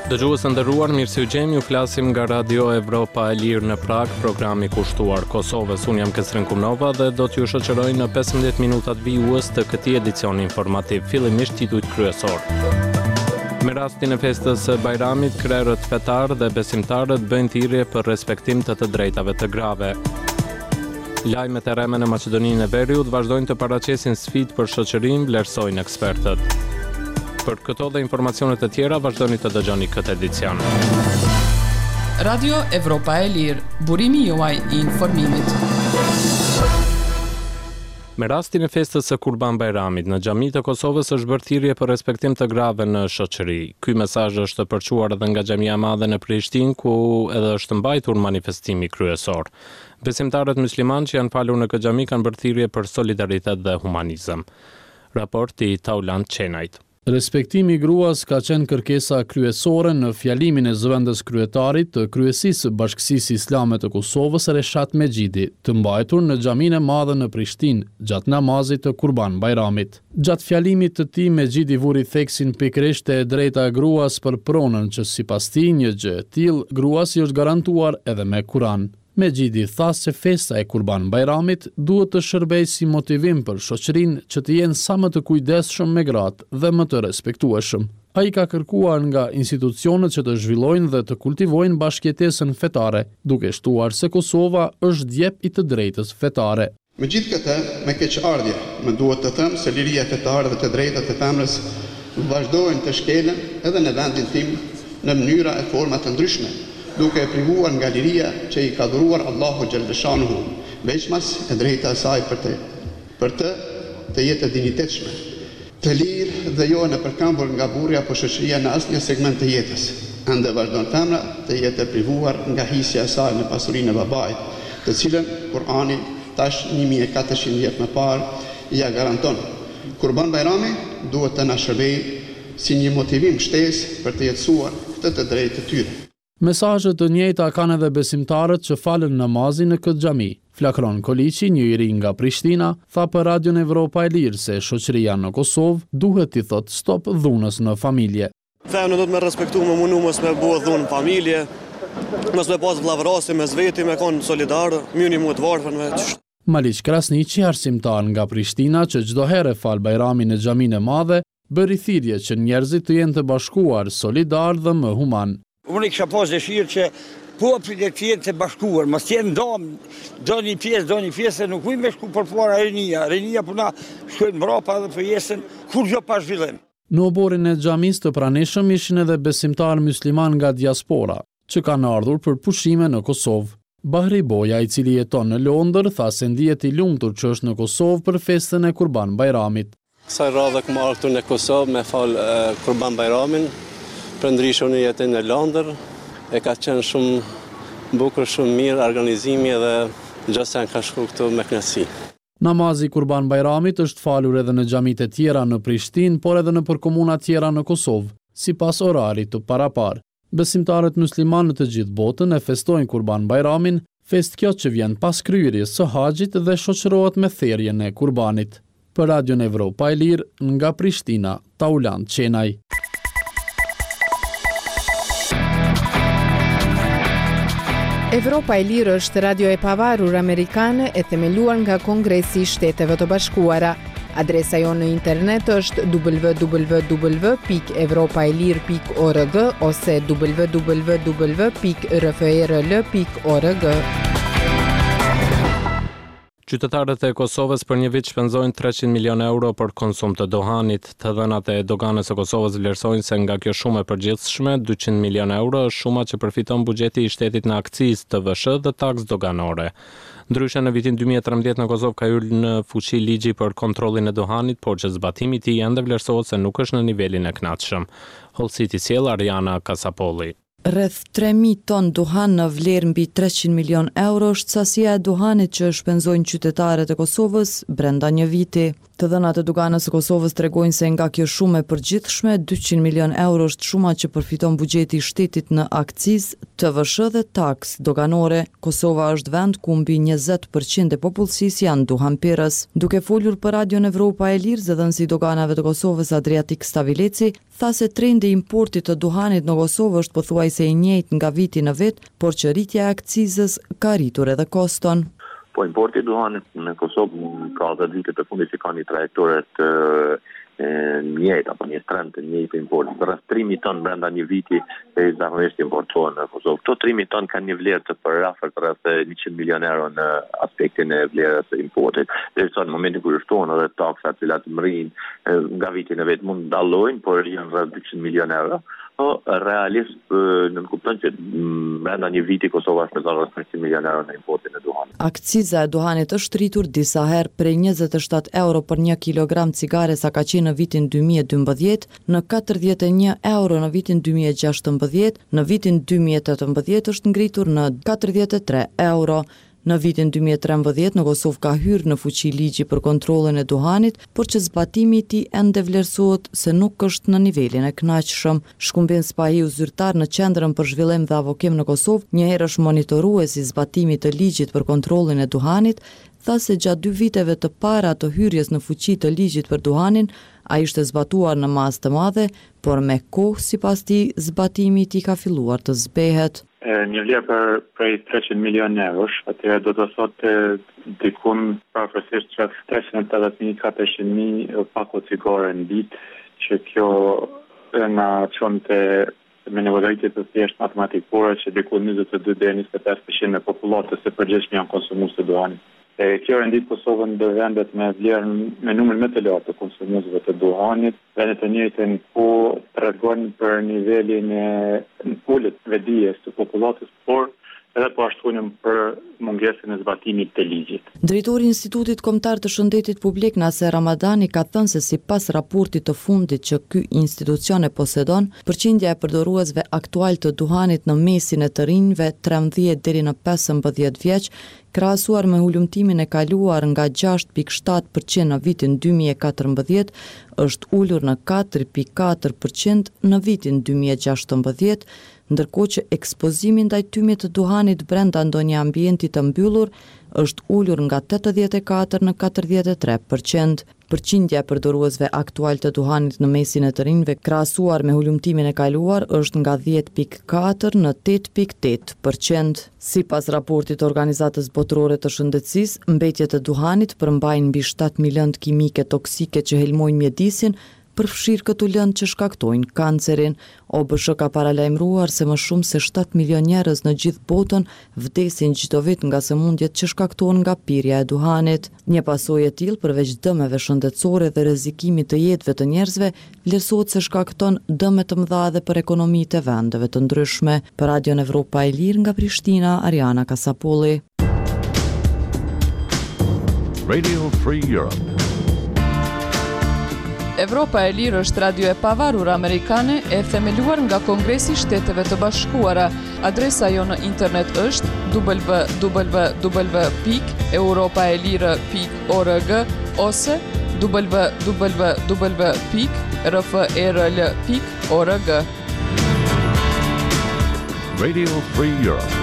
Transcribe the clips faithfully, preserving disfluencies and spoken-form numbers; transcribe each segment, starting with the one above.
Dëgjues të nderuar, mirë se u gjemi, ju flasim nga Radio Evropa e Lirë në Prag, programi kushtuar Kosovës. Unë jam Kesrin Kumnova dhe do t'ju shoqëroj në pesëmbëdhjetë minutat vijues të këtij edicioni informativ, fillimisht titujt kryesor. Me rastin e festës së Bajramit, krerët fetar dhe besimtarët bëjnë thirrje për respektim të të drejtave të grave. Lajmet e rreme në Maqedoninë e Veriut vazhdojnë të paraqesin sfidë për shoqërinë, vlerësojnë ekspertët. Për këto dhe informacionet e tjera, vazhdoni të dëgjoni këtë edicion. Radio Evropa e Lirë, burimi juaj i informimit. Me rastin e festës së Kurban Bajramit, në xhamitë e Kosovës është bërë thirrje për respektim të grave në shoqëri. Ky mesazh është përçuar edhe nga Xhamia e Madhe në Prishtinë, ku edhe është mbajtur manifestimi kryesor. Besimtarët musliman që janë falur në këtë xhami kanë bërë thirrje për solidaritet dhe humanizëm. Raporti i Taulant Çenajt. Respektimi i gruas ka qenë kërkesa kryesore në fjalimin e zëvendës kryetarit të kryesisë Bashkësisë Islame të Kosovës Reshat Mexhidi, të mbajtur në Xhaminë e Madhe në Prishtinë, gjatë namazit të Kurban Bajramit. Gjatë fjalimit të tij, Mexhidi vuri theksin pikërisht te e drejta e gruas për pronën që sipas tij një gjë e tillë gruas i është garantuar edhe me Kur'an. Mexhidi tha se festa e Kurban Bajramit duhet të shërbejë si motivim për shoqërinë që të jenë sa më të kujdesshëm me gratë dhe më të respektueshëm. Ai ka kërkuar nga institucionet që të zhvillojnë dhe të kultivojnë bashkëjetesën fetare, duke shtuar se Kosova është djep i të drejtës fetare. Me gjithë këtë, me keqardhje, më duhet të them se liria fetare dhe të drejtat e femrës vazhdojnë të shkelen edhe në vendin tim në mënyra e forma të ndryshme, duke e privuar nga liria që i ka dhuruar Allahu Gjellëshanuhu, veçmas e drejta e saj për të, për të të jetë e dinjitetshme, të lirë dhe jo në përkambur nga burri apo shoqëria në asnjë segment të jetës. Ende vazhdon femra të jetë e privuar nga hisja e saj në pasurinë e babait, të cilën Kur'ani tash një mijë e katërqind vjet më parë ja garanton. Kurban Bajrami duhet të na shërbejë si një motivim shtesë për të jetësuar këtë të drejtë të tyre. Mesazhe të njëjta kanë edhe besimtarët që falen namazin në këtë xhami. Flakron Koliçi, një i ri nga Prishtina, tha për Radion Evropa e Lirë se shoqëria në Kosovë duhet t'i thotë stop dhunës në familje. Femra do të më respektu, më munu mos me bëhet dhunë në familje, mos me pas vllavrasi mes veti, me kon solidar, mjuni mu të varfën me. Maliq Krasniqi, arsimtar nga Prishtina që çdo herë fal Bajramin në Xhaminë e Madhe, bëri thirrje që njerëzit të jenë të bashkuar, solidar dhe më human. Unë kisha pas dëshirë që popullit të jenë të bashkuar, mos jenë dom, do një pjesë, do një pjesë, nuk ujme shku për para rinia. Rinia puna shkojnë mbrapa dhe për jesën, kur gjo pa zhvillim. Në oborin e xhamis të pranishëm ishin edhe besimtar musliman nga diaspora, që kanë ardhur për pushime në Kosovë. Bahri Boja, i cili jeton në Londër, tha se ndihet i lumtur që është në Kosovë për festën e Kurban Bajramit. Kësaj radhe kam ardhur në Kosovë me fal uh, Kurban Bajramin. Për ndryshon e jetën në Londër, e ka qenë shumë bukur, shumë mirë, organizimi edhe gjëse në ka shku këtu me kënaqësi. Namazi Kurban Bajramit është falur edhe në xhamit e tjera në Prishtinë, por edhe në për komuna tjera në Kosovë, sipas orarit të parapar. Besimtarët musliman në të gjithë botën e festojnë Kurban Bajramin, fest kjo që vjen pas kryerjes së haxhit dhe shoqërohet me therrjen e Kurbanit. Për Radion Evropa e Lirë, nga Prishtina, Taulant Çenaj. Evropa e Lirë është radio e pavarur amerikane e themeluar nga Kongresi i Shteteve të Bashkuara. Adresa jonë në internet është w w w pikë evropaelir pikë org ose w w w pikë r f r l pikë org. Qytetarët e Kosovës për një vit shpenzojnë treqind milion euro për konsum të doganit. Të dhënat e doganës së Kosovës vlerësojnë se nga kjo shumë e përgjithshme, dyqind milion euro është shuma që përfiton buxheti i shtetit në akcizë, T V S h dhe taks doganore. Ndryshe në vitin dy mijë e trembëdhjetë në Kosovë ka hyrë në fuqi ligji për kontrollin e doganit, por që zbatimi i tij ende vlerësohet se nuk është në nivelin e kënaqshëm. Hollësit i sjell Ariana Kasapolli. Rreth tre mijë ton duhan në vlerë mbi treqind milion euro është sasia e duhanit që shpenzojnë qytetarët e Kosovës brenda një viti. Të dhënat e doganës së Kosovës tregojnë se nga kjo shumë e përgjithshme, dyqind milion euro është shuma që përfiton buxheti i shtetit në akcizë, T V S dhe taks doganore. Kosova është vend ku mbi njëzet përqind e popullsisë janë duhanpirës. Duke folur për Radion Evropa e Lirë, zëdhënësi i doganave të Kosovës Adriatik Stavileci tha se trendi i importit të duhanit në Kosovë është pothuajse i njëjtë nga viti në vit, por që rritja e akcizës ka rritur edhe koston. Po importi i duhanit në Kosovë ka dhe vitet e fundit që ka një trajektore të njëjtë apo një trend të njëjtë të importit. Rreth tre mijë ton brenda një viti e zakonisht importohen në Kosovë. Këto tre mijë ton kanë një vlerë të përafërt rreth njëqind milion euro në aspektin e vlerës së importit. Derisa në momentin kur shtohen edhe taksat që të mrinë nga viti në vit mund dallojnë, por janë rreth dyqind milion euro. Po realisht në kupton që brenda një viti Kosova shpenzon rreth njëqind milion euro në importin e duhanit. Akciza e duhanit është rritur disa herë prej njëzet e shtat euro për një kilogram cigare sa ka qenë në vitin dy mijë e dymbëdhjetë, në katërdhjetë e një euro në vitin dy mijë e gjashtëmbëdhjetë, në vitin dy mijë e tetëmbëdhjetë është ngritur në katërdhjetë e tre euro. Në vitin dy mijë e trembëdhjetë në Kosovë ka hyrë në fuqi ligji për kontrollin e duhanit, por që zbatimi i tij ende vlerësohet se nuk është në nivelin e kënaqshëm. Shkumbin Spahiu, zyrtar në Qendrën për Zhvillim dhe Avokim në Kosovë, një herë është monitorues i zbatimit të ligjit për kontrollin e duhanit, tha se gjatë dy viteve të para të hyrjes në fuqi të ligjit për duhanin, ai ishte zbatuar në masë të madhe, por me kohë sipas tij zbatimi i tij ka filluar të zbehet. Një vlerë për prej treqind milion eurosh, atëherë do të thotë dikun parafërsisht rreth treqind e tetëdhjetë mijë katërqind mijë pako cigare në ditë, që kjo na çonte me nevojë të thjesht matematikore që dikun njëzet e dy deri në njëzet e pesë përqind e popullatës së përgjithshme janë konsumues të duhanit. E kjo rendit Kosovën në vendet me vlerën me numër më të lartë të konsumuesve të duhanit, vendet e njëjtën ku tregojnë për nivelin e ulët vedijes të popullatës, por edhe po ashtunim për mungesën e zbatimit të ligjit. Drejtori i Institutit Kombëtar të Shëndetit Publik Naser Ramadani ka thënë se sipas raportit të fundit që ky institucion e posedon, përqindja e përdoruesve aktual të duhanit në mesin e të rinjve trembëdhjetë deri në pesëmbëdhjetë vjeç, krahasuar me hulumtimin e kaluar nga gjashtë pikë shtatë përqind në vitin dy mijë e katërmbëdhjetë, është ulur në katër pikë katër përqind në vitin dy mijë e gjashtëmbëdhjetë, ndërkohë që ekspozimi ndaj tymit të duhanit brenda ndonjë ambienti të mbyllur është ulur nga tetëdhjetë e katër në katërdhjetë e tre përqind. Përqindja e përdoruesve aktual të duhanit në mesin e të rinjve krahasuar me hulumtimin e kaluar është nga dhjetë pikë katër në tetë pikë tetë përqind. Sipas raportit të Organizatës Botërore të Shëndetësisë, mbetjet e duhanit përmbajnë mbi shtatë mijë lëndë kimike toksike që helmojnë mjedisin, përfshirë këto lëndë që shkaktojnë kancerin. O B S H ka paralajmëruar se më shumë se shtatë milion njerëz në gjithë botën vdesin çdo vit nga sëmundjet që shkaktohen nga pirja e duhanit. Një pasojë e tillë përveç dëmeve shëndetësore dhe rrezikimit të jetëve të njerëzve, vlerësohet se shkakton dëme të mëdha edhe për ekonomitë e vendeve të ndryshme. Për Radion Evropa e Lirë nga Prishtina, Ariana Kasapolli. Radio Free Europe. Evropa e Lirë është radio e pavarur amerikane e themeluar nga Kongresi i Shteteve të Bashkuara. Adresa jo në internet është w w w pikë europaelire pikë org ose w w w pikë r f r l pikë org. Radio Free Europe.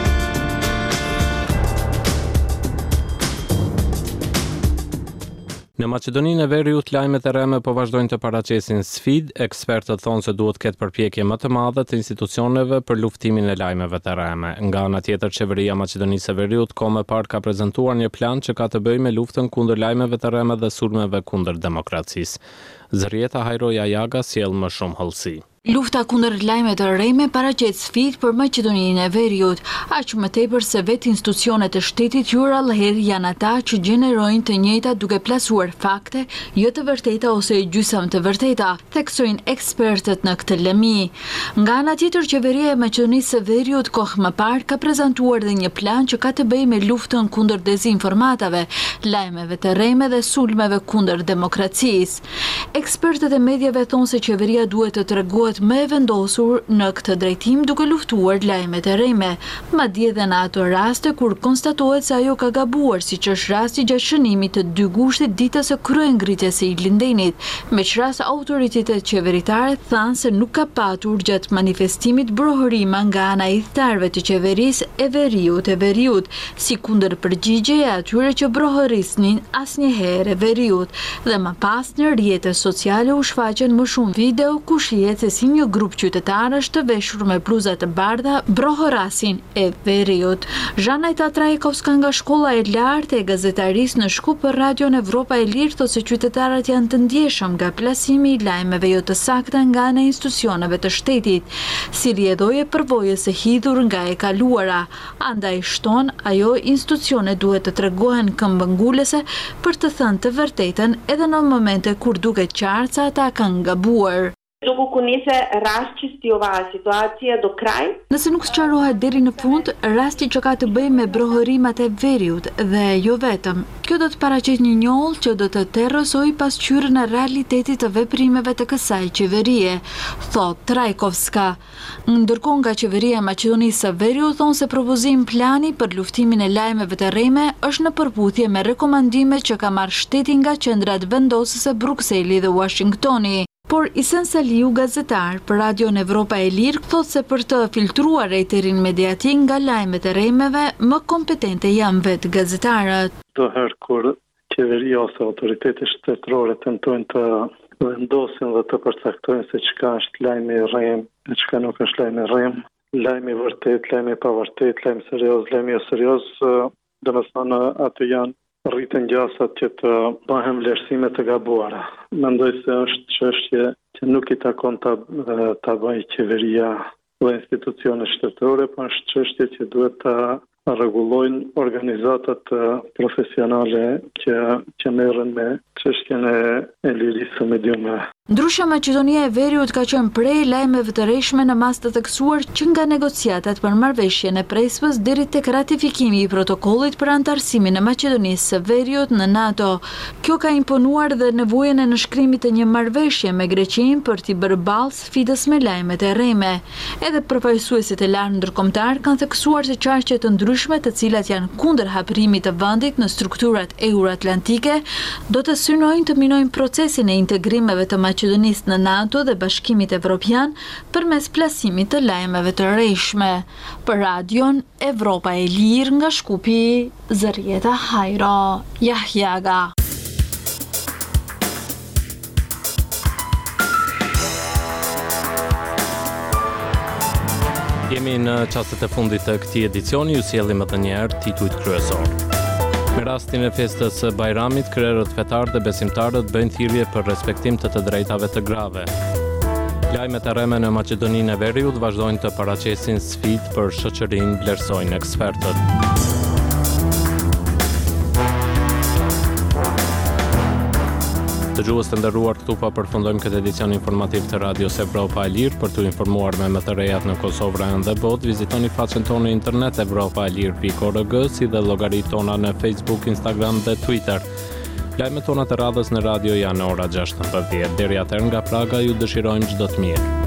Në Maqedoninë e Veriut, lajmet e rreme po vazhdojnë të paraqesin sfidë. Ekspertët thonë se duhet ketë përpjekje më të madhe të institucioneve për luftimin e lajmeve të rreme. Nga ana tjetër, qeveria e Maqedonisë së Veriut kohë më parë ka prezantuar një plan që ka të bëjë me luftën kundër lajmeve të rreme dhe sulmeve kundër demokracisë. Zërieta Hajroja Jaga sjell më shumë hollësi. Lufta kundër lajmeve të rreme paraqet sfidë për Maqedoninë e Veriut, aq më tepër se vetë institucionet e shtetit jurallëherë janë ata që gjenerojnë të njëjtat duke plasuar fakte jo të vërteta ose gjysmë të vërteta, theksojnë ekspertët në këtë lëmi. Nga ana tjetër, qeveria e Maqedonisë së Veriut kohë më parë ka prezantuar dhe një plan që ka të bëjë me luftën kundër dezinformatave, lajmeve të rreme dhe sulmeve kundër demokracisë. Ekspertët e mediave thonë se qeveria duhet të tregohet duhet më e vendosur në këtë drejtim duke luftuar lajmet e rreme, madje edhe në ato raste kur konstatohet se ajo ka gabuar, siç është rasti gjatë shënimit të dy gushtit ditës së kryengritjes së Ilindenit, meqenëse autoritetet qeveritare thanë se nuk ka patur gjatë manifestimit brohërima nga ana e idhëtarëve të qeverisë e veriut e veriut, si kundër përgjigje e atyre që brohërisnin asnjëherë e veriut, dhe më pas në rrjetet sociale u shfaqen më shumë video ku shihet se si një grup qytetarësh të veshur me bluza të bardha brohërasin e veriut. Zhanajta Trajkovska nga shkolla e lartë e gazetarisë në Shkup për Radion Evropa e Lirë thotë se qytetarët janë të ndjeshëm nga plasimi i lajmeve jo të sakta nga ana e institucioneve të shtetit, si rrjedhoje përvojës së hidhur nga e kaluara. Andaj shton ajo institucione duhet të tregohen këmbëngulëse për të thënë të vërtetën edhe në momente kur duket qartë se ata kanë gabuar. Dokąd kunise rasti ova situație do kraj. Nëse nuk sqarohet deri në fund, rasti që ka të bëjë me brohërimat e veriut dhe jo vetëm. Kjo do të paraqet një njollë që do të terrosoj pasqyrën e realitetit të veprimeve të kësaj qeverie, thot Trajkovska. Ndërkohë nga qeveria e Maqedonisë së Veriut thonë se propozim plani për luftimin e lajmeve të rreme është në përputhje me rekomandimet që ka marrë shteti nga qendrat vendosëse Brukseli dhe Washingtoni. Por Isen Saliu, gazetar për Radion Evropa e Lirë, thotë se për të filtruar eterin mediatik nga lajmet e rremeve, më kompetente janë vetë gazetarët. Do herë kur qeveria ose autoritetet shtetërore tentojnë të vendosin dhe të përcaktojnë se çka është lajmi i rrem e çka nuk është lajmi i rrem, lajmi i vërtet, lajmi i pavërtet, lajmi serioz, lajmi jo serioz, domethënë aty janë rritën gjasat që të bëhen vlerësime të gabuara. Mendoj se është çështje që nuk i takon ta ta bëjë qeveria dhe institucionet shtetërore, por është çështje që duhet ta rregullojnë organizatat profesionale që që merren me çështjen e, e lirisë së mediumeve. Ndryshe, Maqedonia e Veriut ka qenë prej lajmeve të rreshme në mas të theksuar që nga negociatat për marrëveshjen e Prespës deri tek ratifikimi i protokollit për antarësimin e Maqedonisë së Veriut në NATO. Kjo ka imponuar dhe nevojën e nënshkrimit të një marrëveshje me Greqinë për t'i bërë ballë sfidës me lajmet e rreme. Edhe përfaqësuesit e lartë ndërkombëtar kanë theksuar se çështje të ndryshme të cilat janë kundër hapërimit të vendit në strukturat euroatlantike do të synojnë të minojnë procesin e integrimeve të Maqedonisë në NATO dhe Bashkimit Evropian përmes plasimit të lajmeve të rreshme. Për Radion Evropa e Lirë nga Shkupi, Zërieta Hajro, Jahjaga. Jemi në çastet e fundit të këtij edicioni, ju sjellim edhe një herë titujt kryesor. Me rastin e festës së Bajramit, krerët fetar dhe besimtarët bëjnë thirrje për respektim të të drejtave të grave. Lajmet e rreme në Maqedoninë e Veriut vazhdojnë të paraqesin sfidë për shoqërinë, vlerësojnë ekspertët. Dëgjues të nderuar, këtu pa përfundojmë këtë edicion informativ të Radios Evropa e Lirë. Për t'u informuar me më të rejat në Kosovë dhe botë, vizitoni faqen tonë në internet evropa e lirë pikë org, si dhe llogaritë tona në Facebook, Instagram dhe Twitter. Lajmet tona të radhës në radio janë ora gjashtëmbëdhjetë. Deri atëherë nga Praga ju dëshirojmë çdo të mirë.